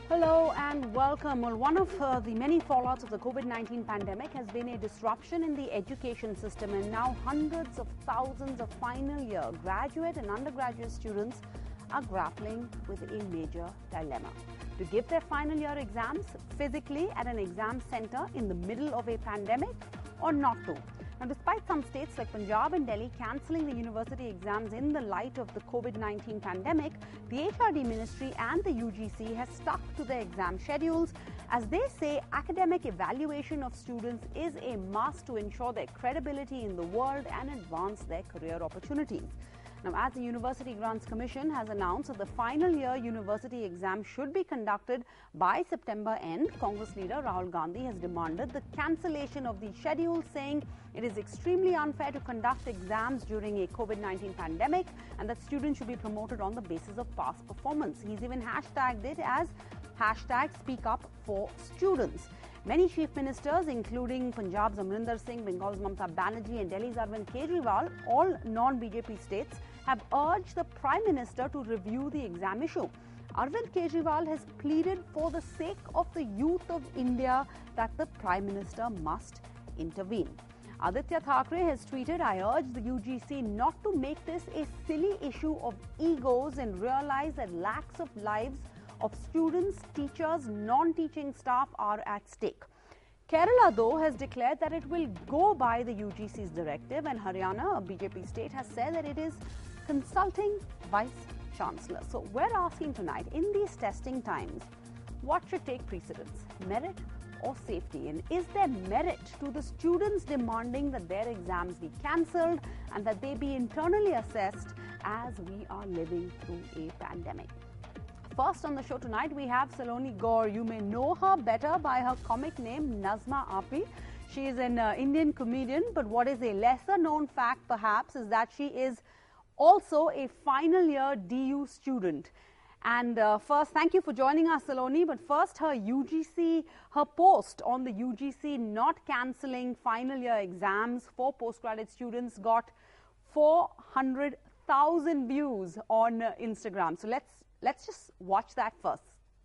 Hello and welcome. Well, one of the many fallouts of the COVID-19 pandemic has been a disruption in the education system, and now hundreds of thousands of final year graduate and undergraduate students are grappling with a major dilemma: to give their final year exams physically at an exam center in the middle of a pandemic or not to. Now, despite some states like Punjab and Delhi cancelling the university exams in the light of the COVID-19 pandemic, the HRD ministry and the UGC has stuck to their exam schedules, as they say academic evaluation of students is a must to ensure their credibility in the world and advance their career opportunities. Now, as the University Grants Commission has announced that the final year university exam should be conducted by September end, Congress leader Rahul Gandhi has demanded the cancellation of the schedule, saying it is extremely unfair to conduct exams during a COVID-19 pandemic and that students should be promoted on the basis of past performance. He's even hashtagged it as #SpeakUpForStudents. Many chief ministers, including Punjab's Amrinder Singh, Bengal's Mamata Banerjee and Delhi's Arvind Kejriwal, all non-BJP states, have urged the Prime Minister to review the exam issue. Arvind Kejriwal has pleaded for the sake of the youth of India that the Prime Minister must intervene. Aditya Thackeray has tweeted, "I urge the UGC not to make this a silly issue of egos and realize that lakhs of lives of students, teachers, non-teaching staff are at stake." Kerala, though, has declared that it will go by the UGC's directive, and Haryana, a BJP state, has said that it is consulting Vice Chancellor. So we're asking tonight, in these testing times, what should take precedence, merit or safety? And is there merit to the students demanding that their exams be cancelled and that they be internally assessed as we are living through a pandemic? First on the show tonight, we have Saloni Gaur. You may know her better by her comic name Nazma Api. She is an Indian comedian, but what is a lesser known fact perhaps is that she is also a final year DU student. And first, thank you for joining us, Saloni. But first, her post on the UGC not cancelling final year exams for postgraduate students got 400,000 views on Instagram. So let's just watch that first.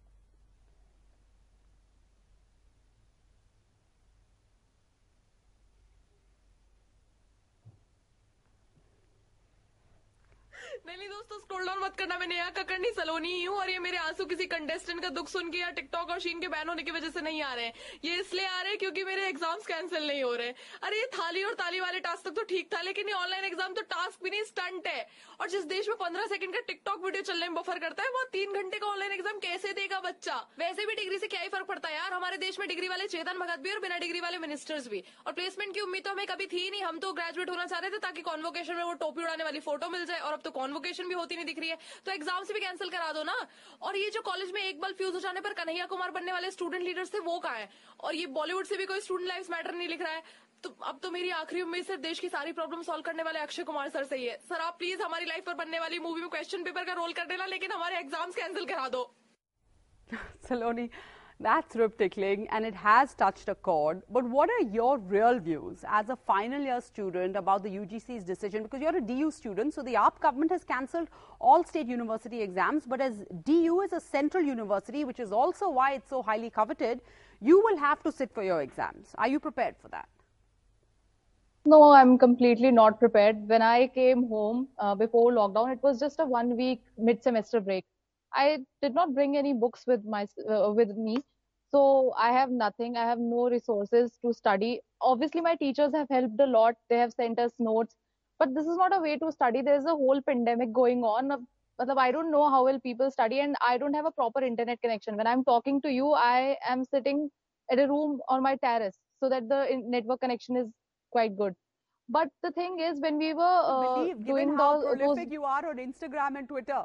नहीं दोस्तों, scroll down मत करना। मैं नेहा कक्कड़ सलोनी ही हूँ और ये मेरे आंसू किसी कंटेस्टेंट का दुख सुन के या टिकटॉक और शीन के बैन होने की वजह से नहीं आ रहे हैं। ये इसलिए आ रहे हैं क्योंकि मेरे एग्जाम्स कैंसिल नहीं हो रहे। अरे ये थाली और ताली वाले टास्क तक तो ठीक था, लेकिन ये ऑनलाइन एग्जाम तो टास्क भी नहीं, स्टंट है। और जिस देश में 15 सेकंड का टिकटॉक वीडियो चलने में बफर करता है, वहाँ 3 घंटे का ऑनलाइन एग्जाम कैसे देगा बच्चा? वैसे भी डिग्री से क्या ही फर्क पड़ता है यार। हमारे देश में डिग्री वाले चेतन भगत भी और बिना डिग्री वाले मिनिस्टर्स भी। और प्लेसमेंट की उम्मीद तो हमें कभी थी नहीं। हम तो ग्रेजुएट होना चाह रहे थे ताकि कॉन्वोकेशन में वो टोपी उड़ाने वाली फोटो मिल जाए, और अब तो कॉन्वोकेशन भी होती नहीं दिख रही है। तो एग्जाम से भी कैंसिल करा दो ना। और ये जो कॉलेज में एक बल्ब फ्यूज हो जाने पर कन्हैया कुमार बनने वाले स्टूडेंट लीडर्स थे, वो कहाँ है? और ये बॉलीवुड से भी कोई स्टूडेंट लाइव्स मैटर नहीं लिख रहा है। तो अब तो मेरी आखिरी उम्मीद सिर्फ देश की सारी प्रॉब्लम सॉल्व करने वाले अक्षय कुमार सर से ही है। सर, आप प्लीज हमारी लाइफ पर बनने वाली मूवी में क्वेश्चन पेपर का रोल कर देना, लेकिन हमारे एग्जाम्स कैंसिल करा दो। Saloni, that's rip-tickling and it has touched a chord. But what are your real views as a final year student about the UGC's decision? Because you're a DU student, so the AAP government has cancelled all state university exams. But as DU is a central university, which is also why it's so highly coveted, you will have to sit for your exams. Are you prepared for that? No, I'm completely not prepared. When I came home before lockdown, it was just a 1-week mid-semester break. I did not bring any books with me, so I have nothing. I have no resources to study. Obviously, my teachers have helped a lot. They have sent us notes, but this is not a way to study. There is a whole pandemic going on. I don't know how will people study, and I don't have a proper internet connection. When I'm talking to you, I am sitting at a room on my terrace, so that the network connection is quite good. But the thing is, when we were given how prolific you are on Instagram and Twitter,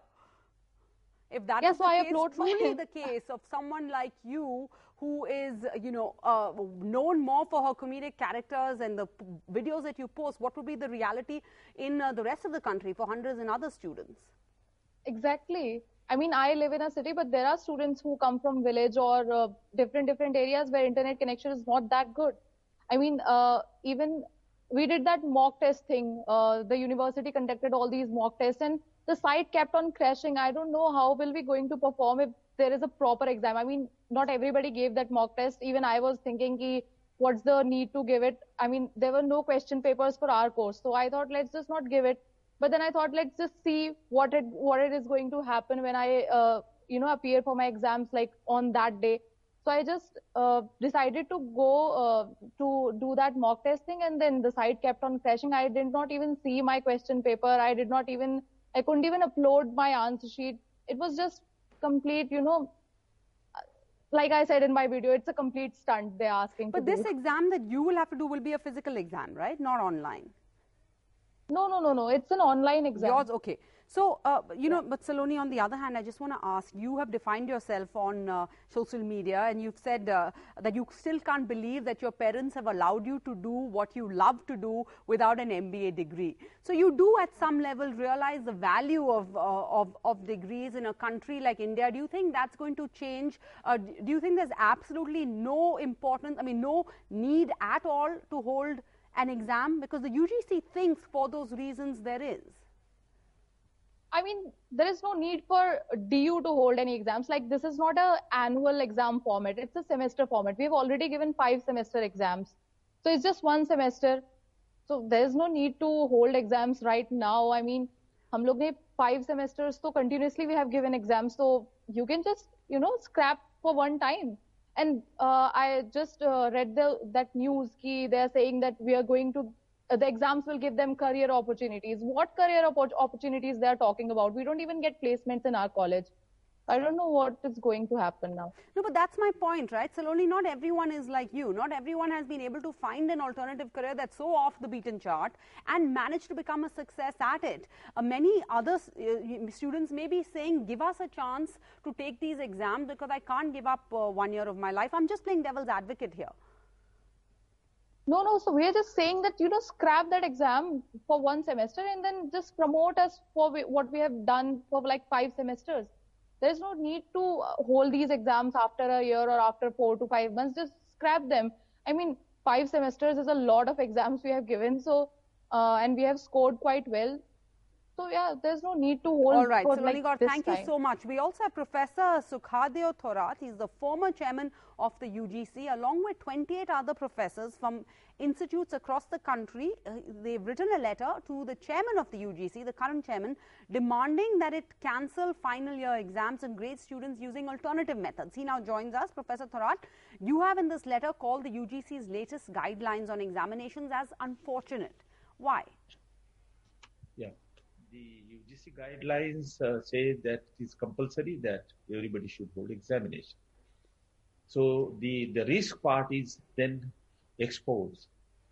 if that is truly the case of someone like you, who is, known more for her comedic characters and the videos that you post, what would be the reality in the rest of the country for hundreds and other students? Exactly. I mean, I live in a city, but there are students who come from village or different areas where internet connection is not that good. I mean, even we did that mock test thing. The university conducted all these mock tests, and the site kept on crashing. I don't know how will we going to perform if there is a proper exam. I mean, not everybody gave that mock test. Even I was thinking, ki, what's the need to give it? I mean, there were no question papers for our course, so I thought let's just not give it. But then I thought let's just see what it is going to happen when I appear for my exams like on that day. So I just decided to go to do that mock testing, and then the site kept on crashing. I did not even see my question paper. I couldn't even upload my answer sheet. It was just complete, like I said in my video, it's a complete stunt they're asking But to this do. exam that you will have to do will be a physical exam, right? Not online. No. It's an online exam. Yours, okay. So, but Saloni, on the other hand, I just want to ask, you have defined yourself on social media, and you've said that you still can't believe that your parents have allowed you to do what you love to do without an MBA degree. So you do at some level realize the value of degrees in a country like India. Do you think that's going to change? Do you think there's absolutely no importance, no need at all to hold an exam? Because the UGC thinks for those reasons there is. I mean, there is no need for DU to hold any exams. Like, this is not an annual exam format. It's a semester format. We've already given 5 semester exams. So it's just 1 semester. So there's no need to hold exams right now. I mean, hum log ne 5 semesters, so continuously we have given exams. So you can just, scrap for one time. And I just read that news ki they're saying that we are going to the exams will give them career opportunities. What career opportunities they are talking about? We don't even get placements in our college. I don't know what is going to happen now. No, but that's my point, right? Saloni, not everyone is like you. Not everyone has been able to find an alternative career that's so off the beaten chart and manage to become a success at it. Many other students may be saying, give us a chance to take these exams because I can't give up 1 year of my life. I'm just playing devil's advocate here. No. So we are just saying that, scrap that exam for 1 semester and then just promote us for what we have done for like 5 semesters. There's no need to hold these exams after a year or after 4 to 5 months. Just scrap them. I mean, 5 semesters is a lot of exams we have given. So, and we have scored quite well. So yeah, there's no need to hold. All right, for Saloni Gaur, thank you time. so much. We also have Professor Sukhadeo Thorat. He's the former chairman of the UGC, along with 28 other professors from institutes across the country. They've written a letter to the chairman of the UGC, the current chairman, demanding that it cancel final year exams and grade students using alternative methods. He now joins us. Professor Thorat, you have in this letter called the UGC's latest guidelines on examinations as unfortunate. Why? Yeah. The UGC guidelines say that it is compulsory that everybody should hold examination. So the risk part is then exposed.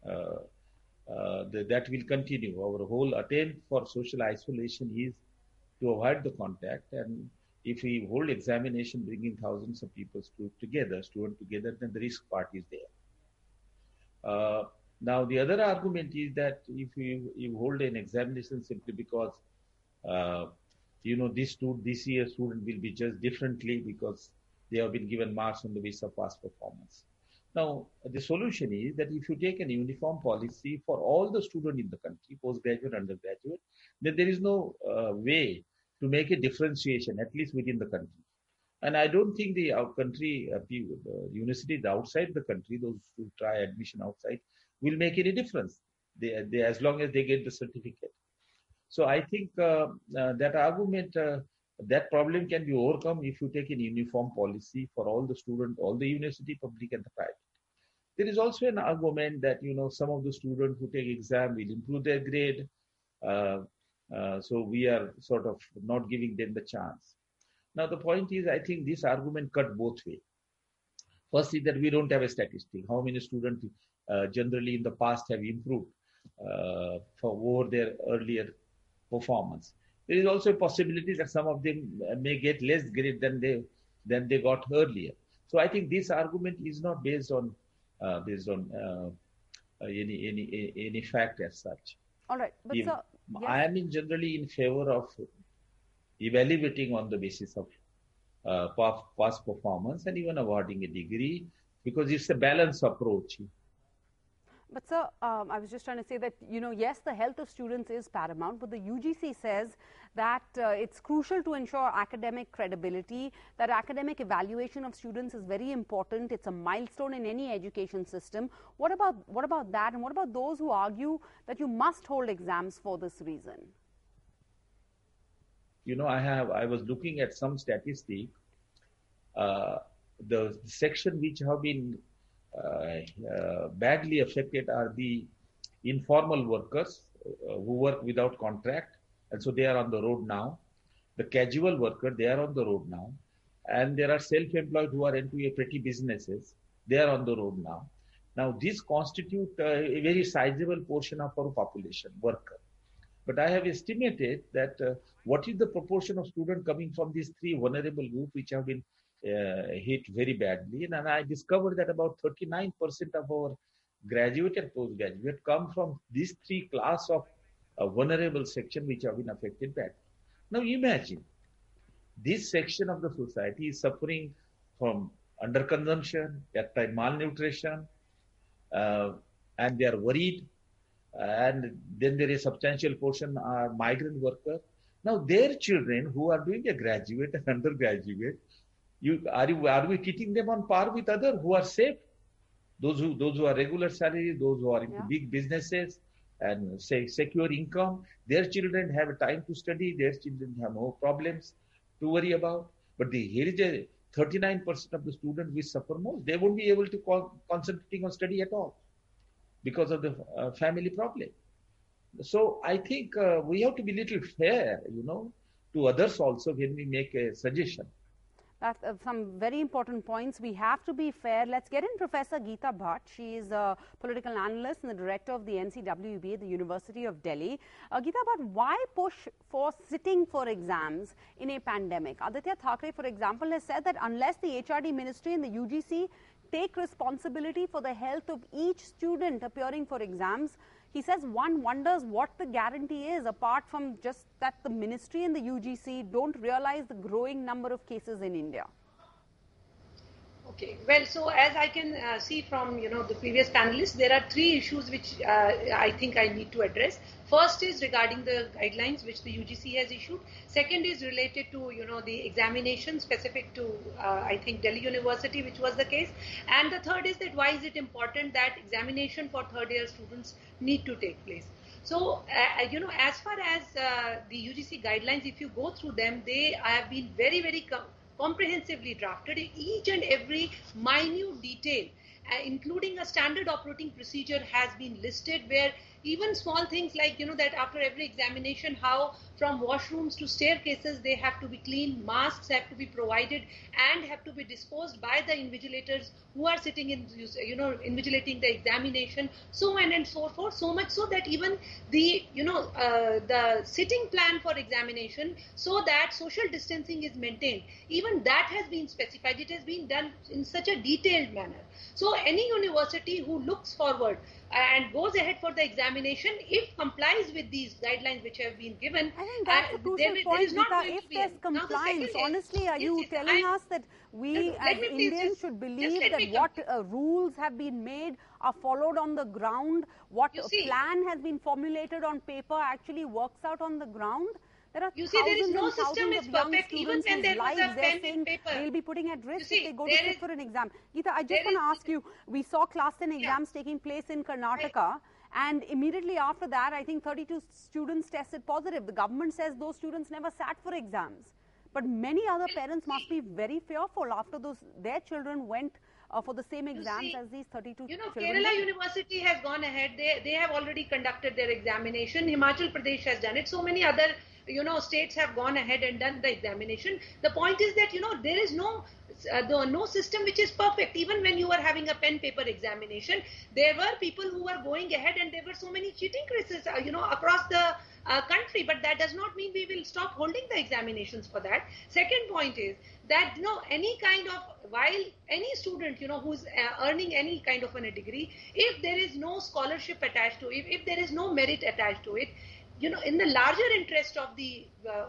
That will continue. Our whole attempt for social isolation is to avoid the contact. And if we hold examination, bringing thousands of people together, then the risk part is there. Now, the other argument is that if you hold an examination simply because, this year's student will be judged differently because they have been given marks on the basis of past performance. Now, the solution is that if you take an uniform policy for all the students in the country, postgraduate, undergraduate, then there is no way to make a differentiation, at least within the country. And I don't think the universities outside the country, those who try admission outside, will make any difference. They as long as they get the certificate. So I think that argument, that problem can be overcome if you take a uniform policy for all the students, all the university, public and the private. There is also an argument that some of the students who take exam will improve their grade. So we are sort of not giving them the chance. Now the point is, I think this argument cut both ways. First is that we don't have a statistic. How many students generally in the past have improved over their earlier performance. There is also a possibility that some of them may get less grade than they got earlier. So I think this argument is not based on any fact as such. All right, but sir, yes. I am generally in favor of evaluating on the basis of past performance and even awarding a degree, because it's a balanced approach. But sir, I was just trying to say that, yes, the health of students is paramount, but the UGC says that it's crucial to ensure academic credibility, that academic evaluation of students is very important. It's a milestone in any education system. What about that? And what about those who argue that you must hold exams for this reason? I was looking at some statistic. The section which have been badly affected are the informal workers who work without contract, and so they are on the road now. The casual worker, they are on the road now. And there are self-employed who are into a petty businesses. They are on the road now. Now, these constitute a very sizable portion of our population, worker. But I have estimated that what is the proportion of students coming from these three vulnerable groups which have been hit very badly. And I discovered that about 39% of our graduate and postgraduate come from these three class of vulnerable section which have been affected badly. Now imagine, this section of the society is suffering from underconsumption, at times malnutrition, and they are worried. And then there is a substantial portion are migrant workers. Now their children who are doing a graduate and undergraduate, are we treating them on par with others who are safe? Those who are regular salary, those who are into big businesses and secure income, their children have time to study, their children have no problems to worry about. But here is a 39% of the students which suffer most. They won't be able to concentrating on study at all because of the family problem. So I think we have to be a little fair, to others also when we make a suggestion. That's some very important points. We have to be fair. Let's get in Professor Geeta Bhatt. She is a political analyst and the director of the NCWB at the University of Delhi. Geeta Bhatt, why push for sitting for exams in a pandemic? Aditya Thackeray, for example, has said that unless the HRD ministry and the UGC take responsibility for the health of each student appearing for exams, he says one wonders what the guarantee is, apart from just that the ministry and the UGC don't realize the growing number of cases in India. Okay, well, so as I can see from the previous panelists, there are three issues which I think I need to address. First is regarding the guidelines which the UGC has issued. Second is related to the examination specific to I think Delhi University, which was the case. And the third is that why is it important that examination for third year students need to take place. So as far as the UGC guidelines, if you go through them, they have been very, very comprehensively drafted. Each and every minute detail, including a standard operating procedure, has been listed, where even small things like, that after every examination, how from washrooms to staircases, they have to be cleaned, masks have to be provided and have to be disposed by the invigilators who are sitting in, invigilating the examination, so on and so forth, so much so that even the, the sitting plan for examination, so that social distancing is maintained, even that has been specified. It has been done in such a detailed manner. So any university who looks forward and goes ahead for the examination, if complies with these guidelines which have been given, I think that's a crucial point, Geeta. If there's compliance, honestly, are you telling us that we as Indians should believe that what rules have been made are followed on the ground, what plan has been formulated on paper actually works out on the ground? There are there is no system is perfect, even when there was a pen and paper. They'll be putting at risk if they go to sit for an exam. Geeta, I just want to ask you, we saw class 10 exams taking place in Karnataka, and immediately after that, I think 32 students tested positive. The government says those students never sat for exams. But many other parents must be very fearful after their children went for the same exams as these 32 children. Kerala University has gone ahead. They have already conducted their examination. Himachal Pradesh has done it. So many other states have gone ahead and done the examination. The point is that, there is no system which is perfect. Even when you were having a pen paper examination, there were people who were going ahead and there were so many cheating cases, across the country. But that does not mean we will stop holding the examinations for that. Second point is that, any kind of, while any student, who's earning any kind of a degree, if there is no scholarship attached to it, if there is no merit attached to it, in the larger interest of the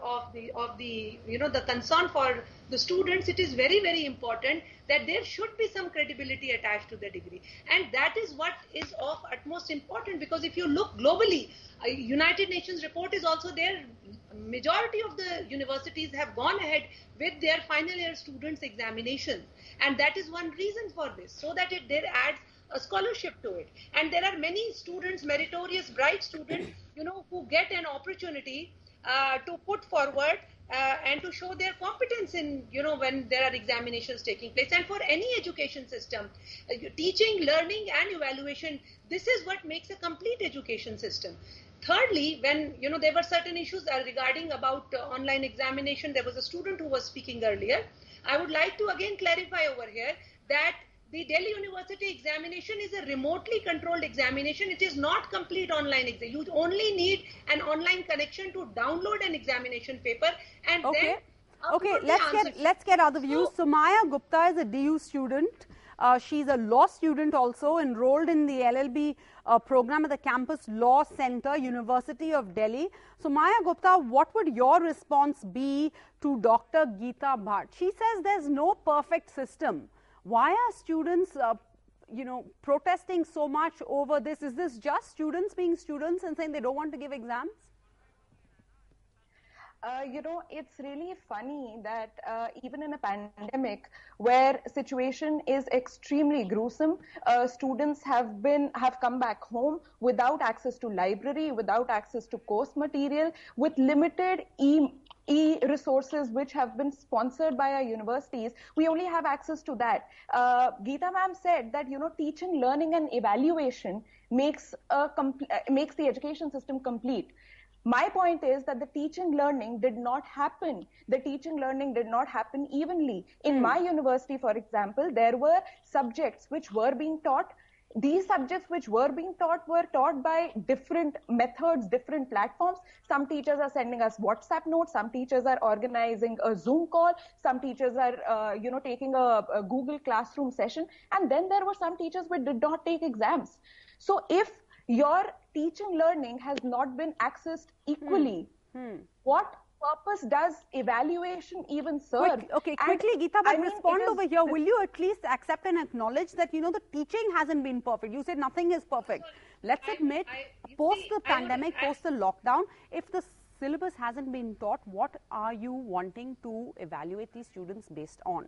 the concern for the students, it is very, very important that there should be some credibility attached to the degree, and that is what is of utmost importance. Because if you look globally, a United Nations report is also there. Majority of the universities have gone ahead with their final year students examinations, and that is one reason for this, so that there adds a scholarship to it. And there are many students, meritorious, bright students, who get an opportunity to put forward and to show their competence in, when there are examinations taking place. And for any education system, teaching, learning and evaluation, this is what makes a complete education system. Thirdly, when, there were certain issues regarding about online examination, there was a student who was speaking earlier. I would like to again clarify over here that the Delhi University examination is a remotely controlled examination. It is not complete online exam. You only need an online connection to download an examination paper and then let's get other views. So, Maya Gupta is a DU student. She's a law student also, enrolled in the LLB program at the Campus Law Center, University of Delhi. So, Maya Gupta, what would your response be to Dr. Geeta Bhatt? She says there's no perfect system. Why are students, protesting so much over this? Is this just students being students and saying they don't want to give exams? It's really funny that even in a pandemic where situation is extremely gruesome, students have come back home without access to library, without access to course material, with limited e-resources which have been sponsored by our universities. We only have access to that. Geeta ma'am said that, teaching, learning and evaluation makes the education system complete. My point is that the teaching learning did not happen. The teaching learning did not happen evenly. In my university, for example, there were subjects which were being taught. These subjects which were being taught were taught by different methods, different platforms. Some teachers are sending us WhatsApp notes. Some teachers are organizing a Zoom call. Some teachers are, taking a Google Classroom session. And then there were some teachers who did not take exams. So if your teaching learning has not been accessed equally, what purpose does evaluation even serve? Quickly, Geeta, but respond over here. Will you at least accept and acknowledge that, the teaching hasn't been perfect? You said nothing is perfect. Let's admit, post the pandemic, post the lockdown, if the syllabus hasn't been taught, what are you wanting to evaluate these students based on?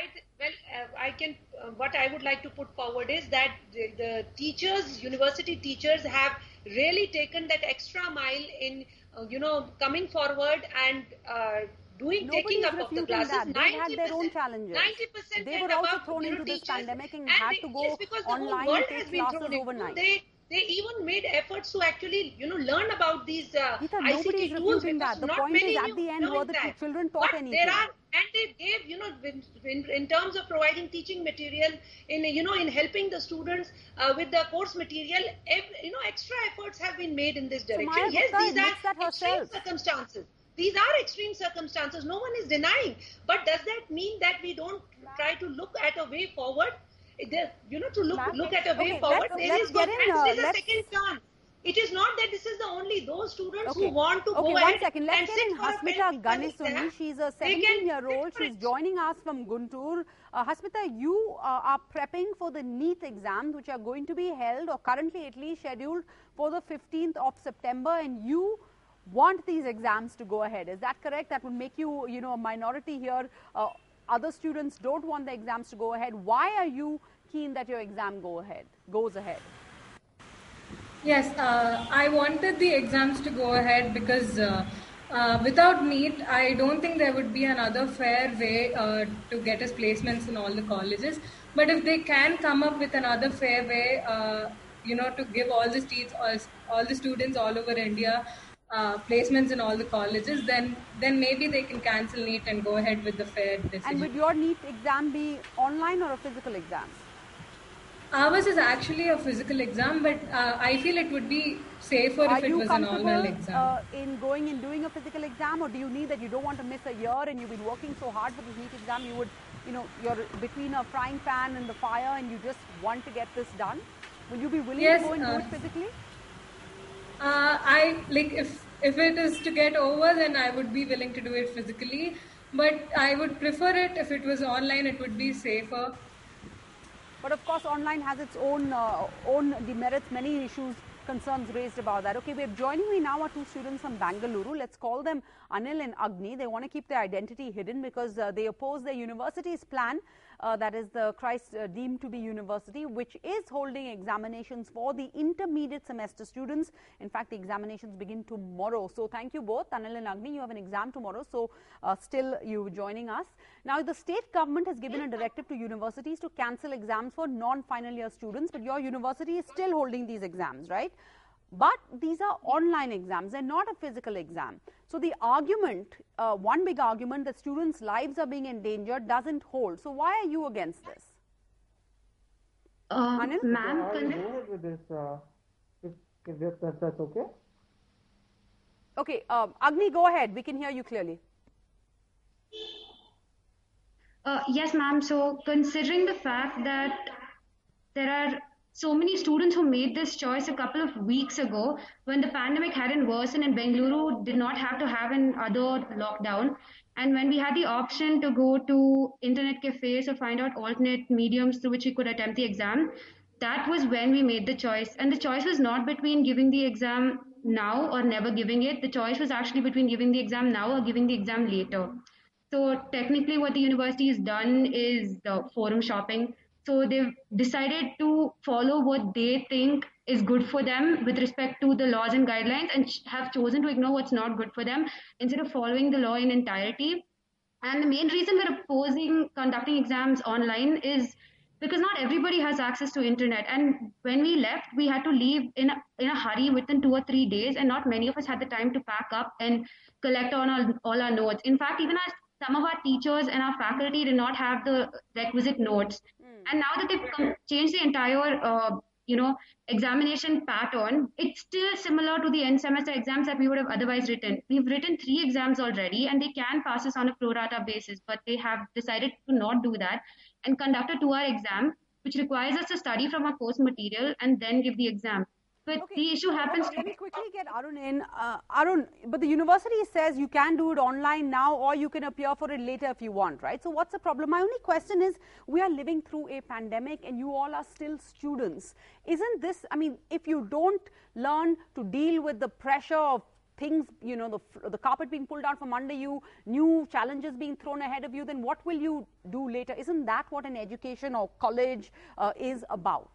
What I would like to put forward is that the teachers, university teachers, have really taken that extra mile in, coming forward and taking up of the classes. That. They had their own challenges. 90% they were also thrown into this pandemic and had to go online and take classes overnight. They even made efforts to actually, learn about these Geeta, nobody is refusing that. The point is, at the end, were the children taught anything? And they gave, in terms of providing teaching material, in helping the students with the course material, extra efforts have been made in this direction. So yes, these are extreme circumstances. These are extreme circumstances. No one is denying. But does that mean that we don't try to look at a way forward? To look at a way forward, there is a second chance. It is not that this is the only those students who want to go ahead. 1 second. Let's get in Hasmita Ganesuni. She's a 17-year-old. She's joining us from Guntur. Hasmita, you are prepping for the NEET exams, which are going to be held, or currently at least scheduled for the 15th of September, and you want these exams to go ahead. Is that correct? That would make you, a minority here. Other students don't want the exams to go ahead. Why are you keen that your exam goes ahead? Yes, I wanted the exams to go ahead because without NEET, I don't think there would be another fair way to get us placements in all the colleges. But if they can come up with another fair way, to give all the students all over India placements in all the colleges, then maybe they can cancel NEET and go ahead with the fair decision. And would your NEET exam be online or a physical exam? Ours is actually a physical exam, but I feel it would be safer if it was an online exam. In going and doing a physical exam, or do you need that you don't want to miss a year and you've been working so hard for the NEET exam, you would, you're between a frying pan and the fire and you just want to get this done? Will you be willing to go and do it physically? If it is to get over, then I would be willing to do it physically. But I would prefer it if it was online, it would be safer. But of course, online has its own demerits, many issues, concerns raised about that. Okay, we're joining me now are two students from Bangalore. Let's call them Anil and Agni. They want to keep their identity hidden because they oppose their university's plan, that is the Christ deemed to be university, which is holding examinations for the intermediate semester students. In fact, the examinations begin tomorrow. So thank you both, Anil and Agni. You have an exam tomorrow, so still you joining us. Now, the state government has given a directive to universities to cancel exams for non-final year students, but your university is still holding these exams, right? But these are online exams, they're not a physical exam. So the argument, one big argument that students' lives are being endangered doesn't hold. So why are you against this? Anil? Ma'am, I'll go ahead with this, if that's okay. Okay, Agni, go ahead. We can hear you clearly. Yes, ma'am. So considering the fact that there are so many students who made this choice a couple of weeks ago when the pandemic hadn't worsened and Bengaluru did not have to have another lockdown, and when we had the option to go to internet cafes or find out alternate mediums through which we could attempt the exam, that was when we made the choice. And the choice was not between giving the exam now or never giving it. The choice was actually between giving the exam now or giving the exam later. So technically what the university has done is the forum shopping. So they've decided to follow what they think is good for them with respect to the laws and guidelines, and have chosen to ignore what's not good for them instead of following the law in entirety. And the main reason we're opposing conducting exams online is because not everybody has access to internet. And when we left, we had to leave in a hurry within 2 or 3 days, and not many of us had the time to pack up and collect on all our notes. In fact, even some of our teachers and our faculty did not have the requisite notes. And now that they've changed the entire, examination pattern, it's still similar to the end semester exams that we would have otherwise written. We've written 3 exams already, and they can pass us on a pro rata basis, but they have decided to not do that and conduct a 2-hour exam, which requires us to study from our course material and then give the exam. But Okay, the issue happens. let me quickly get Arun in. Arun, but the university says you can do it online now, or you can appear for it later if you want, right? So what's the problem? My only question is, we are living through a pandemic and you all are still students. Isn't this, I mean, if you don't learn to deal with the pressure of things, you know, the carpet being pulled out from under you, new challenges being thrown ahead of you, then what will you do later? Isn't that what an education or college is about?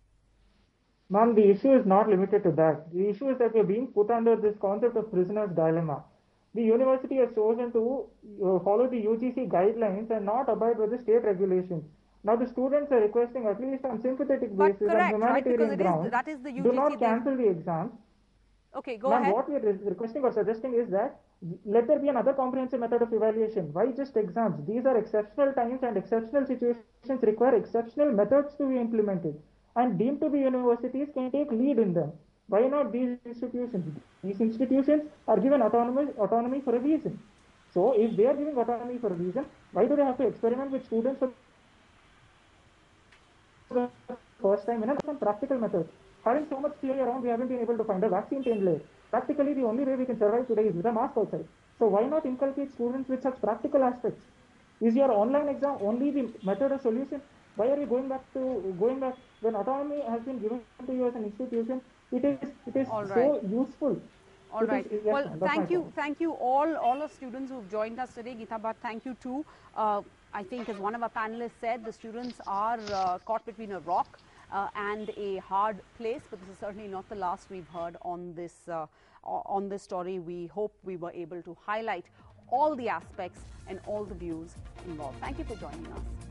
Ma'am, the issue is not limited to that. The issue is that we're being put under this concept of prisoner's dilemma. The university has chosen to follow the UGC guidelines and not abide by the state regulations. Now the students are requesting, at least on sympathetic But basis, correct, on right? humanitarian Because grounds, that is the UGC. do not cancel the exams. Okay, go Ma'am, ahead. what we are requesting or suggesting is that let there be another comprehensive method of evaluation. Why just exams? These are exceptional times and exceptional situations require exceptional methods to be implemented. And deemed to be universities can take lead in them. Why not these institutions? These institutions are given autonomy for a reason. So if they are giving autonomy for a reason, why do they have to experiment with students for the first time in some practical methods? Having so much theory around, we haven't been able to find a vaccine to inlay. Practically, the only way we can survive today is with a mask outside. So why not inculcate students with such practical aspects? Is your online exam only the method or solution? Why are we going back when autonomy has been given to you as an institution? It is All right. so useful. All right. Yes, Well, ma'am, that's my point. thank you all the students who've joined us today. Geeta Bhatt, thank you too. I think, as one of our panelists said, the students are caught between a rock and a hard place, but this is certainly not the last we've heard on this story. We hope we were able to highlight all the aspects and all the views involved. Thank you for joining us.